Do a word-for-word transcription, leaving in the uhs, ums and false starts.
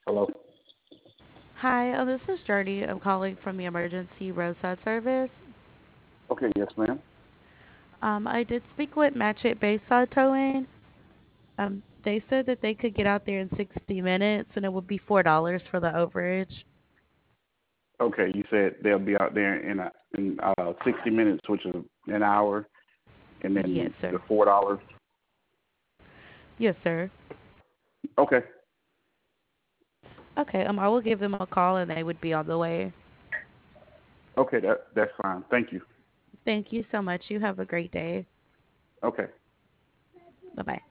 Hello. Hi, uh, this is Jordy. I'm calling from the emergency roadside service. Okay, yes, ma'am. Um, I did speak with Matchett Bayside Towing. Um, they said that they could get out there in sixty minutes and it would be four dollars for the overage. Okay, you said they'll be out there in a, in uh, sixty minutes, which is an hour, and Yes, then sir. the four dollars. Yes, sir. Okay. Okay, um, I will give them a call and they would be on the way. Okay, that that's fine. Thank you. Thank you so much. You have a great day. Okay. Bye bye.